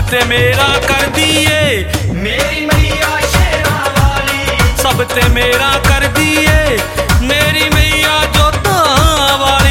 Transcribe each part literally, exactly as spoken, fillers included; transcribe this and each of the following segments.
ते मेरा कर दिए मेरी मैया शेरां वाली, सब ते मेरा कर दिए मेरी मैया जोतां वाली।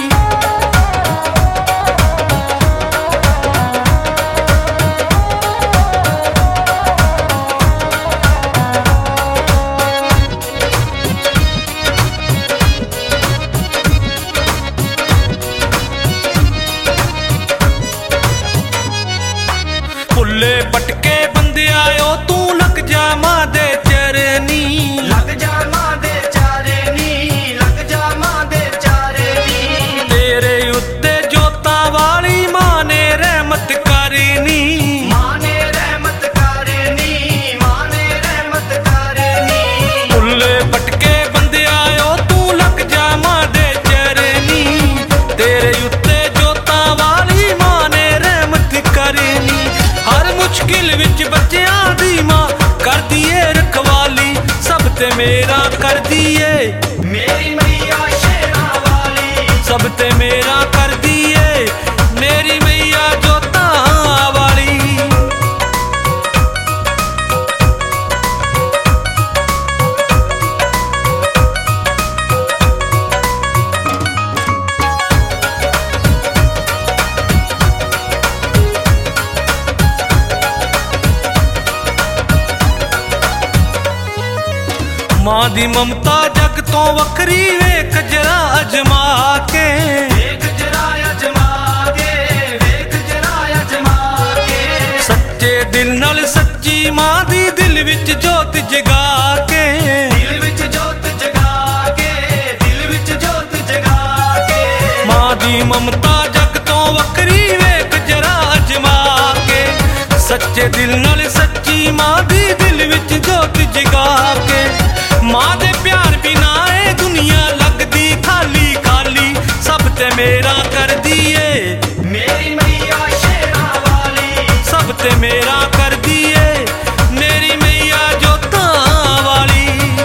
भुल्ले पटके बंदे आयो तू लग जा मां दे चरनी, लग जा मां दे चरनी, लग जा मां दे चरनी। तेरे उत्ते जोतां वाली मां ने रहमत करनी, मां ने रहमत करनी, मां ने रहमत करनी। भुल्ले पटके बंदे आयो तू लग जा मां दे चरनी, तेरे उत्ते जोतां वाली मां ने रहमत करनी। हर मुश्किल विच बच्चियां दी मां कर दिए रखवाली, सब ते मेरा कर दिए मेरी मैया शेरां वाली, सब ते मेरा कर दिए मेरी मैया जोतां वाली। मां दी ममता जग तो वखरी वेख जरा अजमा के, वेख जरा अजमा के, वेख जरा अजमा के। सच्चे दिल नाल सच्ची मां दी दिल विच जोत जगा के, दिल विच जोत जगा के, दिल विच जोत जगा के। मां दी ममता जग तो वखरी वेख जरा अजमा के, सच्चे दिल नाल सच्ची मां दी दिल विच जोत जगा के। मां दे प्यार बिना ए दुनिया लगदी खाली खाली, सब ते मेरा कर दिए मेरी मैया शेरां वाली, सब ते मेरा कर दिए मेरी मैया जोतां वाली।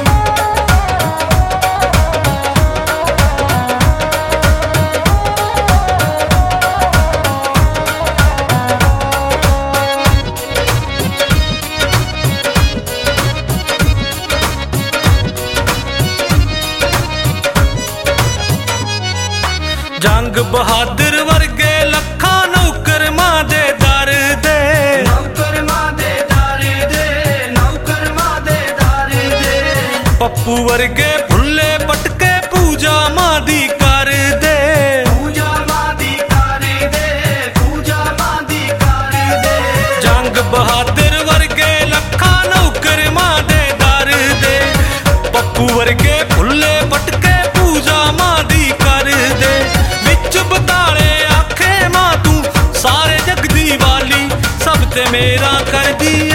जंग बहादुर वर्गे लखां नौकर मां दे दर दे, नौकर मां दे दर दे, नौकर मां दे दर दे। पप्पू वर्गे भुल्ले पटके पूजा मां दी कर दे, पूजा मां दी कर दे, पूजा मां दी कर दे। जंग बहादुर वर्गे लखां नौकर मां दे दर दे, पप्पू वर्गे भुल्ले पटके पूजा मां दी कर दे। विच बताले आखे मां तू सारे जग दी वाली, सब ते मेरा कर दी